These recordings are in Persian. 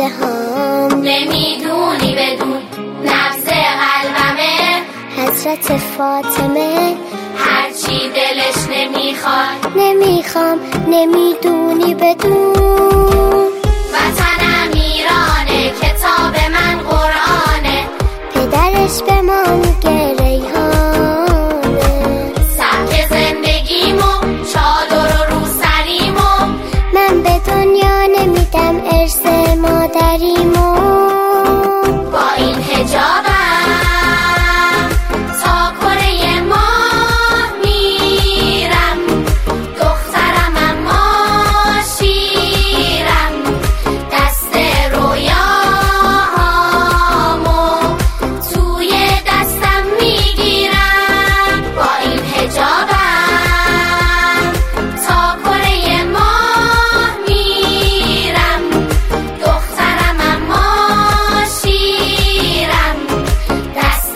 هام. نمیدونی بدون نبض قلبمه حضرت فاطمه هرچی دلش نمیخواد نمیخوام. نمیدونی بدون وطنم ایرانه، کتاب من قرآنه، پدرش به ما میگه ریحانه. سبک زندگیمو چادر و روسریمو من به دنیا نمیدم ارث مادریمو. با این حجابم تا کره ماه میرم، دخترم اما شیرم، دست رویاهامو توی دستم میگیرم. با این حجابم تا کره ماه میرم، دخترم اما شیرم، دست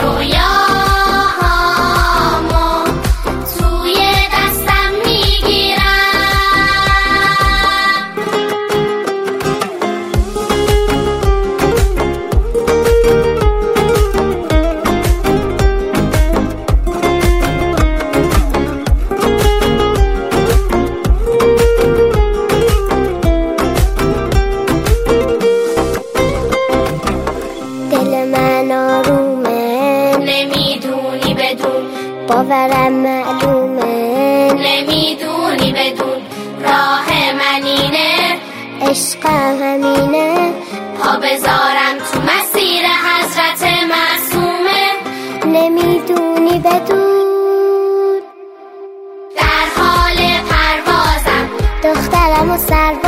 رویاهامو توی دستم میگیرم. دل من آرومه نمیدونی بدون باورم معلومه. نمیدونی بدون راه من اینه، عشقم همینه. پا بذارم تو مسیر حضرت معصومه. نمیدونی بدون در حال پروازم دخترم و سر